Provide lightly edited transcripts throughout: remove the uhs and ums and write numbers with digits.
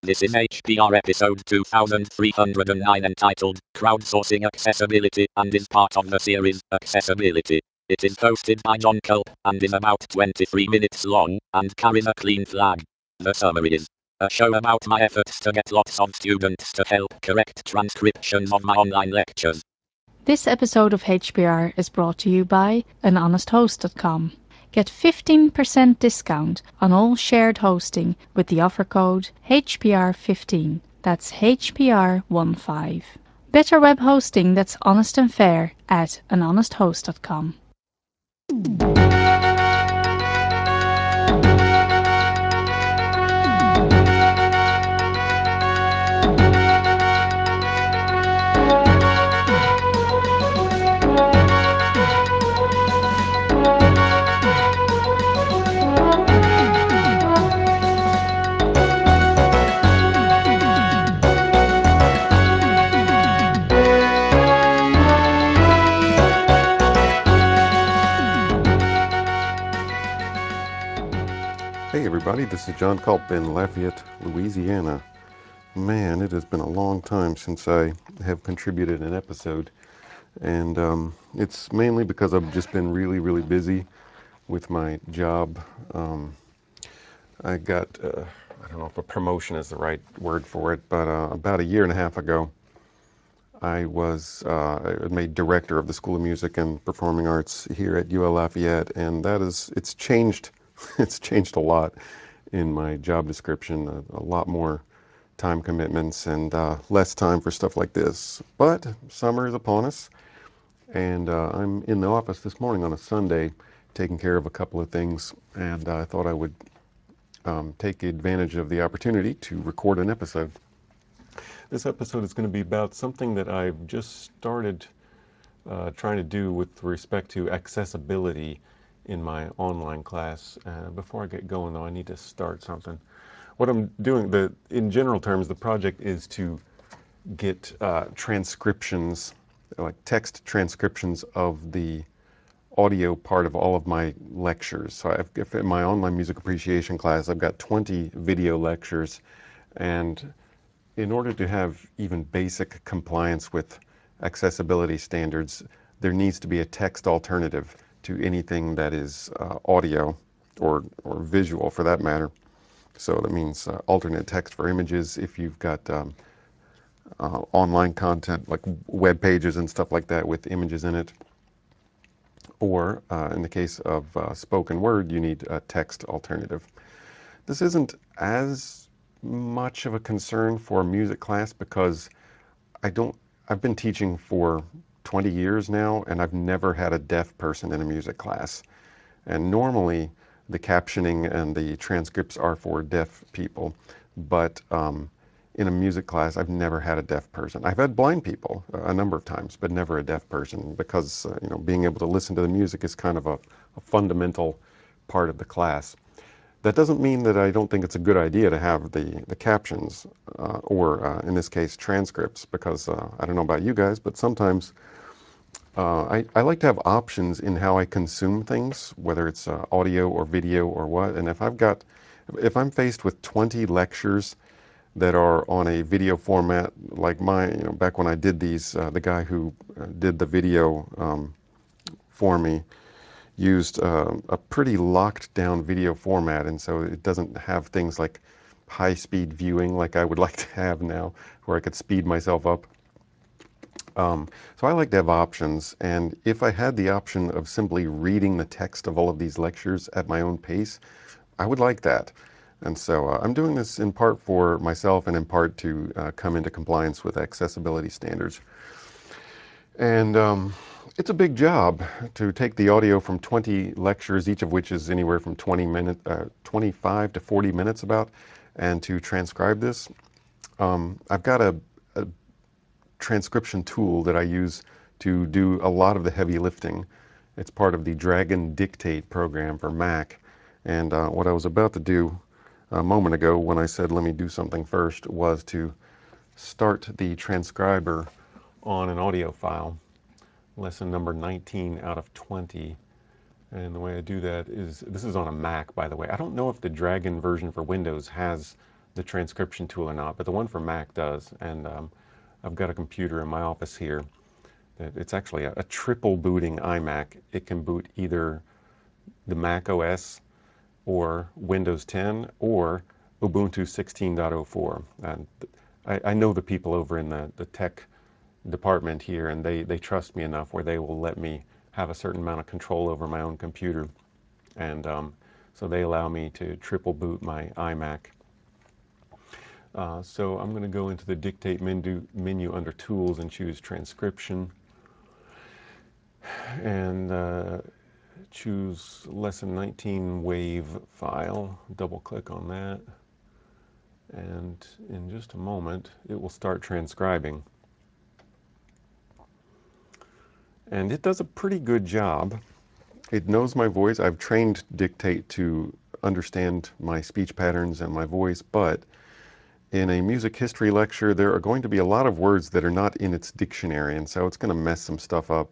This is HPR episode 2309 entitled Crowdsourcing Accessibility and is part of the series Accessibility. It is hosted by John Culp and is about 23 minutes long and carries a clean flag. The summary is a show about my efforts to get lots of students to help correct transcriptions of my online lectures. This episode of HPR is brought to you by anhonesthost.com. Get 15% discount on all shared hosting with the offer code HPR15. That's HPR15. Better web hosting that's honest and fair at anhonesthost.com. Hey everybody, this is John Culp in Lafayette, Louisiana. Man, it has been a long time since I have contributed an episode, and it's mainly because I've just been really busy with my job. I got, I don't know if a promotion is the right word for it, but about a year and a half ago, I was made director of the School of Music and Performing Arts here at UL Lafayette, and it's changed. It's changed a lot in my job description. A lot more time commitments and less time for stuff like this. But summer is upon us, and I'm in the office this morning on a Sunday, taking care of a couple of things, and I thought I would take advantage of the opportunity to record an episode. This episode is going to be about something that I've just started trying to do with respect to accessibility in my online class. Before I get going, though, I need to start something. What I'm doing, in general terms, the project is to get transcriptions, like text transcriptions of the audio part of all of my lectures. So if in my online music appreciation class, I've got 20 video lectures, and in order to have even basic compliance with accessibility standards, there needs to be a text alternative to anything that is audio or visual for that matter. So that means alternate text for images if you've got online content like web pages and stuff like that with images in it. Or in the case of spoken word, you need a text alternative. This isn't as much of a concern for a music class because I've been teaching for 20 years now, and I've never had a deaf person in a music class. And normally the captioning and the transcripts are for deaf people, but in a music class, I've never had a deaf person. I've had blind people a number of times, but never a deaf person because being able to listen to the music is kind of a fundamental part of the class. That doesn't mean that I don't think it's a good idea to have the captions or in this case transcripts, because I don't know about you guys, but sometimes I like to have options in how I consume things, whether it's audio or video or what. And if I'm faced with 20 lectures that are on a video format like mine, back when I did these, the guy who did the video for me used a pretty locked down video format, and so it doesn't have things like high speed viewing like I would like to have now, where I could speed myself up. So I like to have options, and if I had the option of simply reading the text of all of these lectures at my own pace, I would like that. And so I'm doing this in part for myself and in part to come into compliance with accessibility standards. And it's a big job to take the audio from 20 lectures, each of which is anywhere from 25 to 40 minutes about, and to transcribe this. I've got a transcription tool that I use to do a lot of the heavy lifting. It's part of the Dragon Dictate program for Mac. And what I was about to do a moment ago when I said let me do something first was to start the transcriber on an audio file, lesson number 19 out of 20. And the way I do that is, this is on a Mac, by the way. I don't know if the Dragon version for Windows has the transcription tool or not, but the one for Mac does. And I've got a computer in my office here. It's actually a triple booting iMac. It can boot either the Mac OS or Windows 10 or Ubuntu 16.04. And I know the people over in the tech department here, and they trust me enough where they will let me have a certain amount of control over my own computer. And so they allow me to triple boot my iMac. So I'm going to go into the Dictate menu under Tools and choose Transcription. And choose Lesson 19 WAV file. Double click on that. And in just a moment, it will start transcribing. And it does a pretty good job. It knows my voice. I've trained Dictate to understand my speech patterns and my voice, but in a music history lecture, there are going to be a lot of words that are not in its dictionary, and so it's going to mess some stuff up.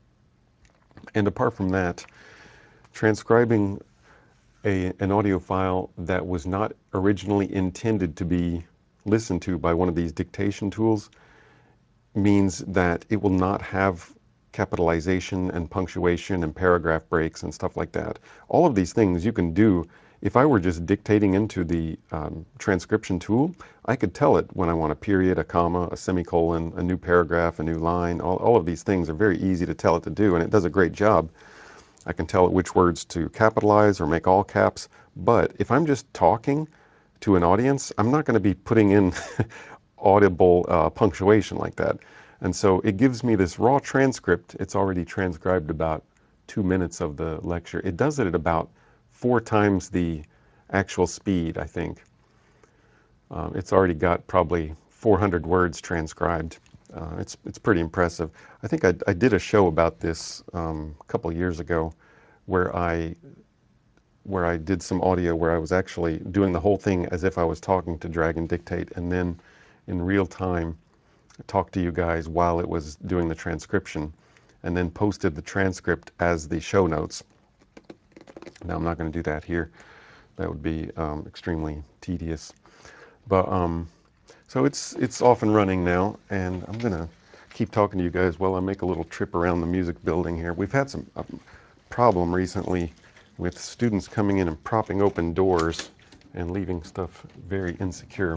And apart from that, transcribing an audio file that was not originally intended to be listened to by one of these dictation tools means that it will not have capitalization and punctuation and paragraph breaks and stuff like that. All of these things you can do. If I were just dictating into the transcription tool, I could tell it when I want a period, a comma, a semicolon, a new paragraph, a new line. All of these things are very easy to tell it to do, and it does a great job. I can tell it which words to capitalize or make all caps. But if I'm just talking to an audience, I'm not going to be putting in audible punctuation like that. And so it gives me this raw transcript. It's already transcribed about 2 minutes of the lecture. It does it at about 4 times the actual speed, I think. It's already got probably 400 words transcribed. It's pretty impressive. I think I did a show about this a couple years ago where I did some audio where I was actually doing the whole thing as if I was talking to Dragon Dictate, and then in real time talked to you guys while it was doing the transcription, and then posted the transcript as the show notes. Now I'm not going to do that here. That would be extremely tedious. But so it's off and running now, and I'm going to keep talking to you guys while I make a little trip around the music building here. We've had some problem recently with students coming in and propping open doors and leaving stuff very insecure.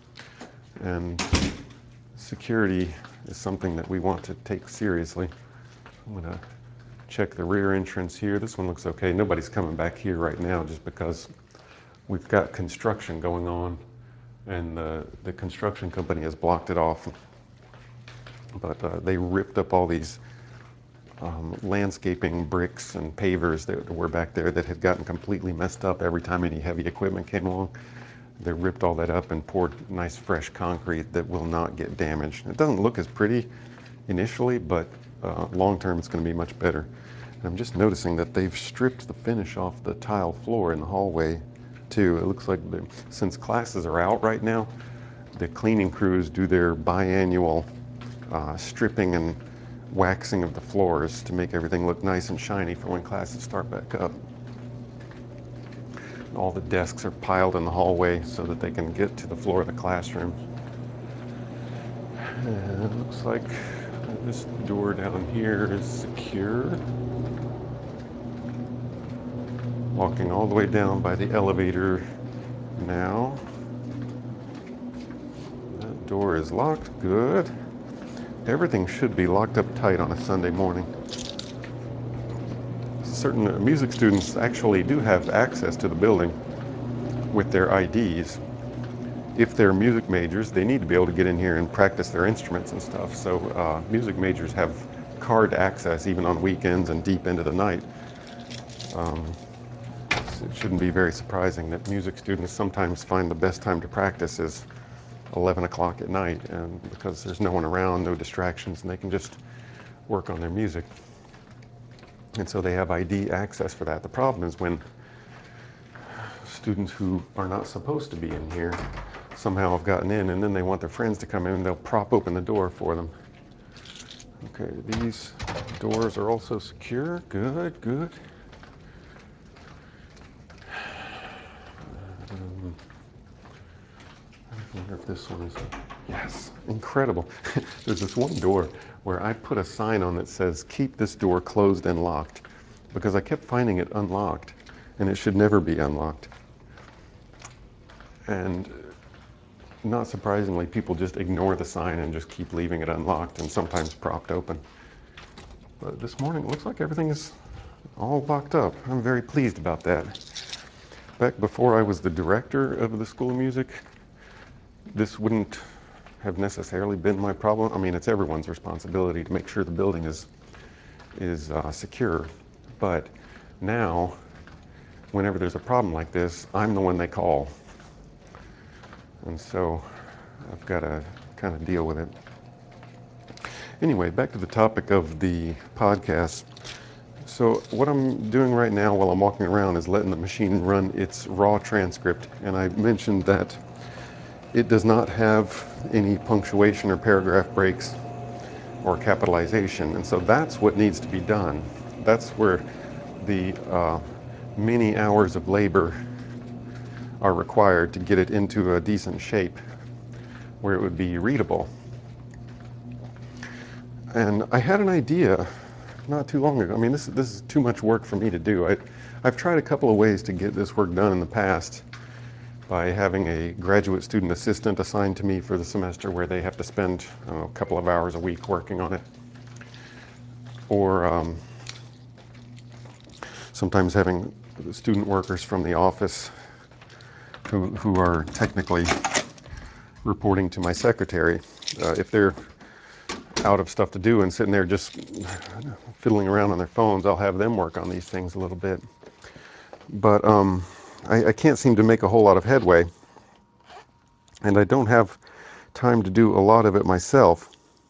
And security is something that we want to take seriously. I'm going to check the rear entrance here. This one looks okay. Nobody's coming back here right now just because we've got construction going on, and the construction company has blocked it off. But they ripped up all these landscaping bricks and pavers that were back there that had gotten completely messed up every time any heavy equipment came along. They ripped all that up and poured nice fresh concrete that will not get damaged. It doesn't look as pretty initially, but long term it's going to be much better. And I'm just noticing that they've stripped the finish off the tile floor in the hallway too. It looks like since classes are out right now, the cleaning crews do their biannual stripping and waxing of the floors to make everything look nice and shiny for when classes start back up. All the desks are piled in the hallway so that they can get to the floor of the classroom. And it looks like this door down here is secure. Walking all the way down by the elevator now. That door is locked. Good. Everything should be locked up tight on a Sunday morning. Certain music students actually do have access to the building with their IDs. If they're music majors, they need to be able to get in here and practice their instruments and stuff. So music majors have card access even on weekends and deep into the night. It shouldn't be very surprising that music students sometimes find the best time to practice is 11 o'clock at night, and because there's no one around, no distractions, and they can just work on their music. And so they have ID access for that. The problem is when students who are not supposed to be in here somehow have gotten in, and then they want their friends to come in, and they'll prop open the door for them. Okay, these doors are also secure. Good, good. This one is, yes, incredible. There's this one door where I put a sign on that says, keep this door closed and locked, because I kept finding it unlocked, and it should never be unlocked. And not surprisingly, people just ignore the sign and just keep leaving it unlocked and sometimes propped open. But this morning, it looks like everything is all locked up. I'm very pleased about that. Back before I was the director of the School of Music, this wouldn't have necessarily been my problem. I mean, it's everyone's responsibility to make sure the building is secure. But now, whenever there's a problem like this, I'm the one they call. And so I've got to kind of deal with it. Anyway, back to the topic of the podcast. So what I'm doing right now while I'm walking around is letting the machine run its raw transcript. And I mentioned that it does not have any punctuation or paragraph breaks or capitalization. And so that's what needs to be done. That's where the many hours of labor are required to get it into a decent shape where it would be readable. And I had an idea not too long ago. I mean, this is too much work for me to do. I've tried a couple of ways to get this work done in the past by having a graduate student assistant assigned to me for the semester where they have to spend a couple of hours a week working on it. Or sometimes having student workers from the office who are technically reporting to my secretary. If they're out of stuff to do and sitting there just fiddling around on their phones, I'll have them work on these things a little bit. But I can't seem to make a whole lot of headway, and I don't have time to do a lot of it myself.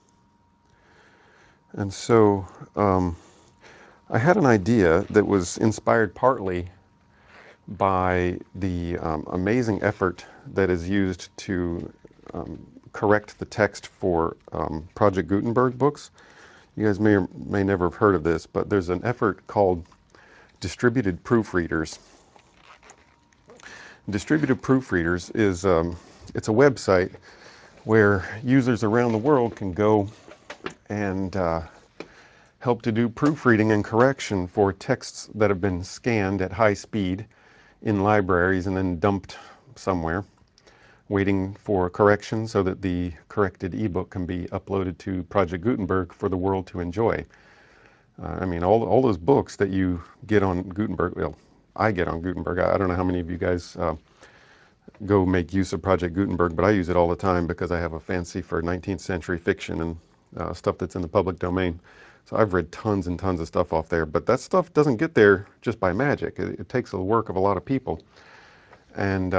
And so I had an idea that was inspired partly by the amazing effort that is used to correct the text for Project Gutenberg books. You guys may or may never have heard of this, but there's an effort called Distributed Proofreaders. Distributed Proofreaders is it's a website where users around the world can go and help to do proofreading and correction for texts that have been scanned at high speed in libraries and then dumped somewhere, waiting for correction so that the corrected ebook can be uploaded to Project Gutenberg for the world to enjoy. I mean, all those books that you get on Gutenberg, well, I get on Gutenberg. I don't know how many of you guys go make use of Project Gutenberg, but I use it all the time because I have a fancy for 19th century fiction and stuff that's in the public domain. So I've read tons and tons of stuff off there, but that stuff doesn't get there just by magic. It takes the work of a lot of people. And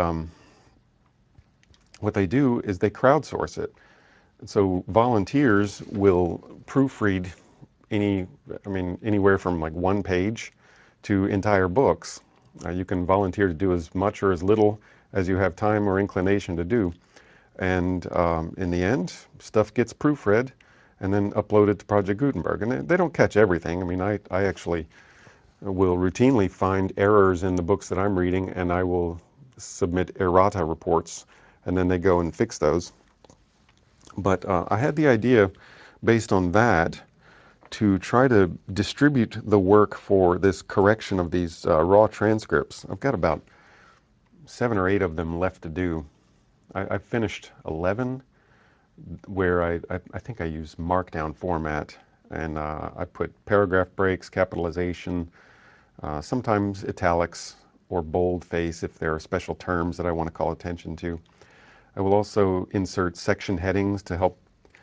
what they do is they crowdsource it. And so volunteers will proofread anywhere from like one page to entire books. You can volunteer to do as much or as little as you have time or inclination to do. And in the end, stuff gets proofread and then uploaded to Project Gutenberg. And they don't catch everything. I mean, I actually will routinely find errors in the books that I'm reading, and I will submit errata reports, and then they go and fix those. But I had the idea, based on that, to try to distribute the work for this correction of these raw transcripts. I've got about 7 or 8 of them left to do. I've finished 11, where I think I use Markdown format, and I put paragraph breaks, capitalization, sometimes italics or boldface if there are special terms that I want to call attention to. I will also insert section headings to help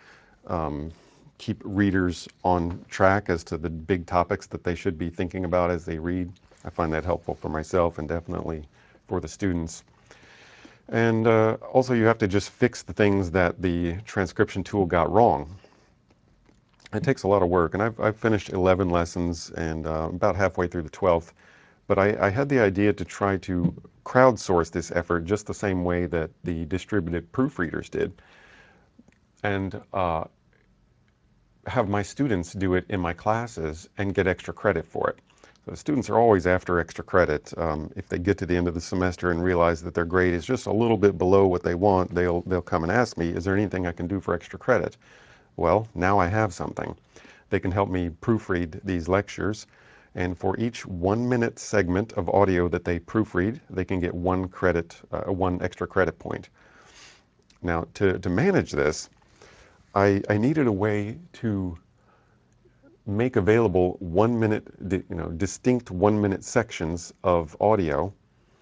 keep readers on track as to the big topics that they should be thinking about as they read. I find that helpful for myself and definitely for the students. And also you have to just fix the things that the transcription tool got wrong. It takes a lot of work, and I've finished 11 lessons and about halfway through the 12th. But I had the idea to try to crowdsource this effort just the same way that the distributed proofreaders did, and have my students do it in my classes and get extra credit for it. So students are always after extra credit. If they get to the end of the semester and realize that their grade is just a little bit below what they want, they'll come and ask me, is there anything I can do for extra credit? Well, now I have something. They can help me proofread these lectures, and for each 1 minute segment of audio that they proofread, they can get one extra credit point. Now, to manage this, I needed a way to make available 1 minute, distinct 1 minute sections of audio,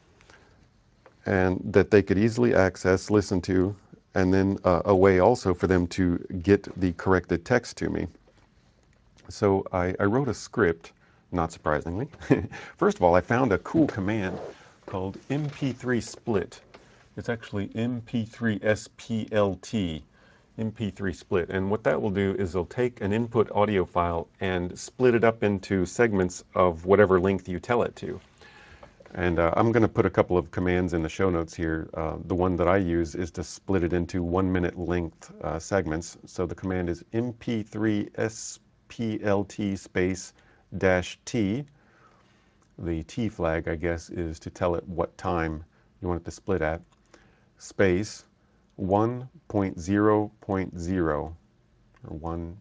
and that they could easily access, listen to, and then a way also for them to get the corrected text to me. So I wrote a script, not surprisingly. First of all, I found a cool command called MP3 split. It's actually MP3 SPLT, MP3 split. And what that will do is it'll take an input audio file and split it up into segments of whatever length you tell it to. And I'm going to put a couple of commands in the show notes here. The one that I use is to split it into 1 minute length segments. So the command is MP3 SPLT space -T. The T flag, I guess, is to tell it what time you want it to split at. Space 1.0.0 or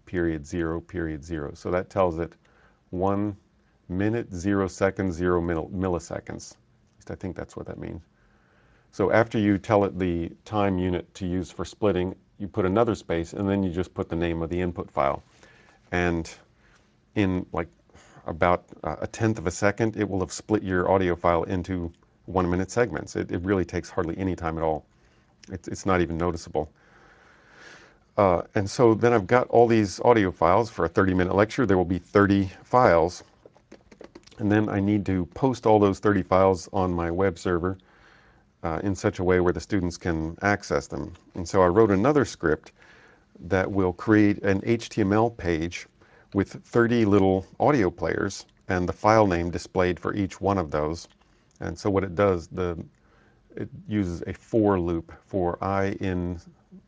1.0.0. So that tells it 1 minute, 0 seconds, 0 milliseconds. At least I think that's what that means. So after you tell it the time unit to use for splitting, you put another space, and then you just put the name of the input file. And in like about a tenth of a second, it will have split your audio file into 1 minute segments. It really takes hardly any time at all. It's not even noticeable. And so then I've got all these audio files for a 30-minute lecture. There will be 30 files. And then I need to post all those 30 files on my web server in such a way where the students can access them. And so I wrote another script that will create an HTML page with 30 little audio players and the file name displayed for each one of those. And so what it does, it uses a for loop for I in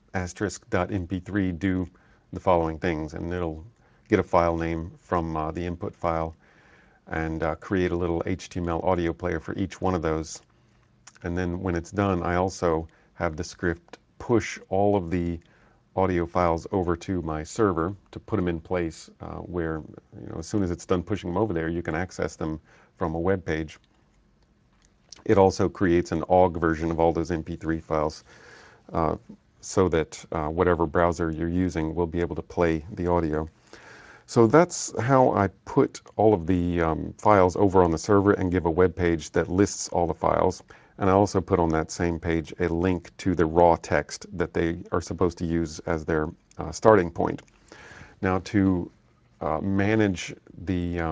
*.mp3 do the following things, and it'll get a file name from the input file and create a little HTML audio player for each one of those. And then when it's done, I also have the script push all of the audio files over to my server to put them in place where, as soon as it's done pushing them over there, you can access them from a web page. It also creates an OGG version of all those MP3 files so that whatever browser you're using will be able to play the audio. So that's how I put all of the files over on the server and give a web page that lists all the files. And I also put on that same page a link to the raw text that they are supposed to use as their starting point. Now, to manage the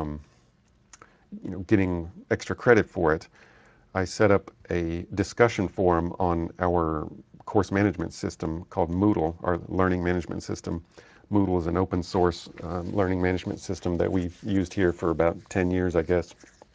getting extra credit for it, I set up a discussion forum on our course management system called Moodle, our learning management system. Moodle is an open source learning management system that we've used here for about 10 years, I guess.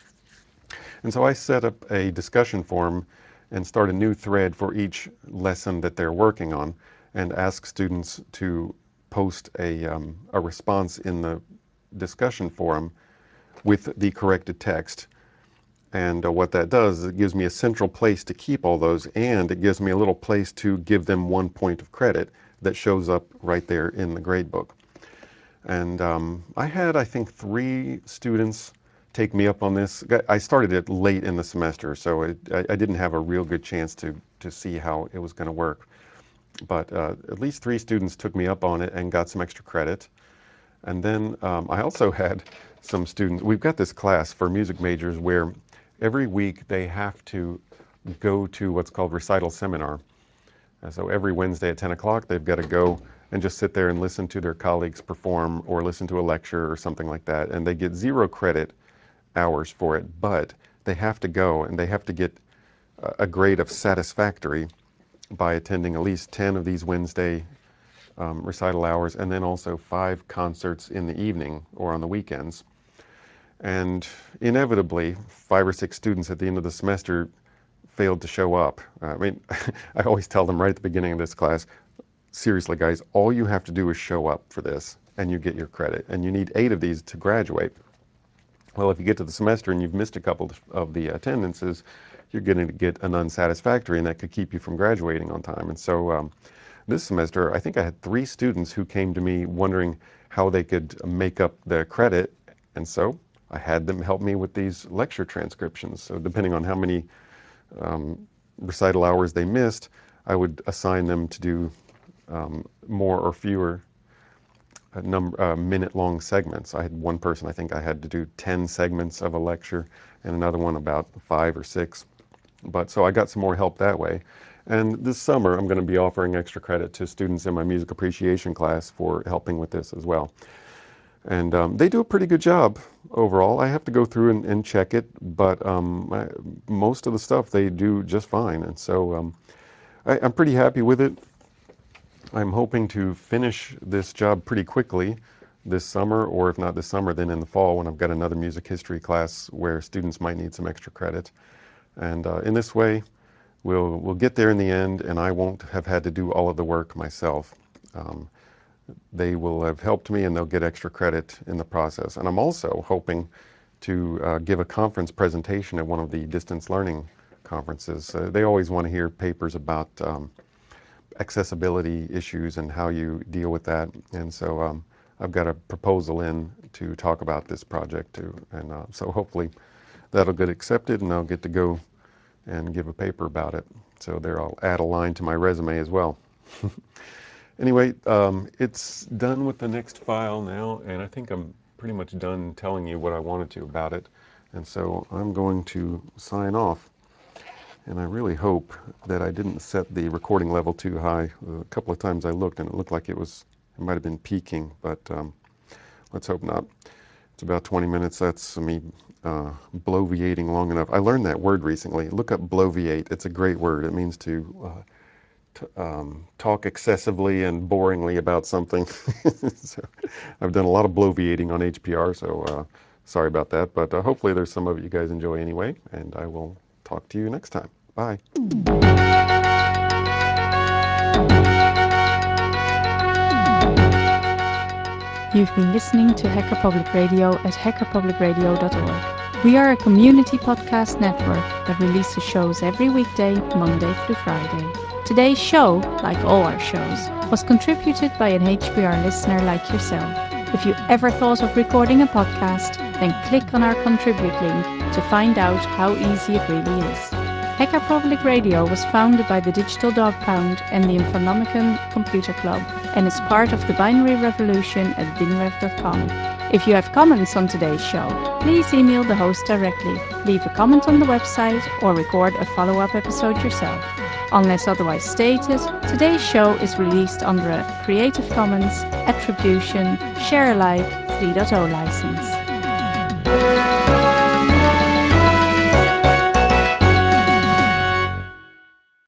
And so I set up a discussion forum and start a new thread for each lesson that they're working on and ask students to post a response in the discussion forum with the corrected text. And what that does is it gives me a central place to keep all those, and it gives me a little place to give them 1 point of credit that shows up right there in the gradebook. And I had, I think, 3 students take me up on this. I started it late in the semester, so I didn't have a real good chance to see how it was going to work. But at least 3 students took me up on it and got some extra credit. And then I also had some students. We've got this class for music majors where every week they have to go to what's called recital seminar. So every Wednesday at 10 o'clock, they've got to go and just sit there and listen to their colleagues perform or listen to a lecture or something like that. And they get 0 credit hours for it, but they have to go and they have to get a grade of satisfactory by attending at least 10 of these Wednesday recital hours, and then also 5 concerts in the evening or on the weekends. And inevitably, 5 or 6 students at the end of the semester failed to show up. I mean, I always tell them right at the beginning of this class, seriously guys, all you have to do is show up for this and you get your credit. And you need 8 of these to graduate. Well, if you get to the semester and you've missed a couple of the attendances, you're going to get an unsatisfactory, and that could keep you from graduating on time. And so this semester, I think I had 3 students who came to me wondering how they could make up their credit, and so I had them help me with these lecture transcriptions. So depending on how many recital hours they missed, I would assign them to do more or fewer minute-long segments. I had one person, I think I had to do 10 segments of a lecture, and another one about 5 or 6. But so I got some more help that way. And this summer, I'm going to be offering extra credit to students in my music appreciation class for helping with this as well. And they do a pretty good job overall. I have to go through and check it, but most of the stuff they do just fine. And so I'm pretty happy with it. I'm hoping to finish this job pretty quickly this summer, or if not this summer, then in the fall when I've got another music history class where students might need some extra credit. And in this way, we'll get there in the end, and I won't have had to do all of the work myself. They will have helped me, and they'll get extra credit in the process. And I'm also hoping to give a conference presentation at one of the distance learning conferences. They always want to hear papers about accessibility issues and how you deal with that. And so I've got a proposal in to talk about this project too. And so hopefully that'll get accepted, and I'll get to go and give a paper about it. So there, I'll add a line to my resume as well. Anyway, it's done with the next file now, and I think I'm pretty much done telling you what I wanted to about it. And so I'm going to sign off. And I really hope that I didn't set the recording level too high. A couple of times I looked, and it looked like it might have been peaking, but let's hope not. It's about 20 minutes. That's me bloviating long enough. I learned that word recently. Look up bloviate. It's a great word. It means to talk excessively and boringly about something. So I've done a lot of bloviating on HPR, so sorry about that. But hopefully there's some of it you guys enjoy anyway, and I will talk to you next time. Bye. You've been listening to Hacker Public Radio at hackerpublicradio.org. We are a community podcast network that releases shows every weekday, Monday through Friday. Today's show, like all our shows, was contributed by an HPR listener like yourself. If you ever thought of recording a podcast, then click on our contribute link to find out how easy it really is. Hacker Public Radio was founded by the Digital Dog Pound and the Infonomicon Computer Club, and is part of the binary revolution at binrev.com. If you have comments on today's show, please email the host directly, leave a comment on the website, or record a follow-up episode yourself. Unless otherwise stated, today's show is released under a Creative Commons Attribution Share Alike 3.0 license.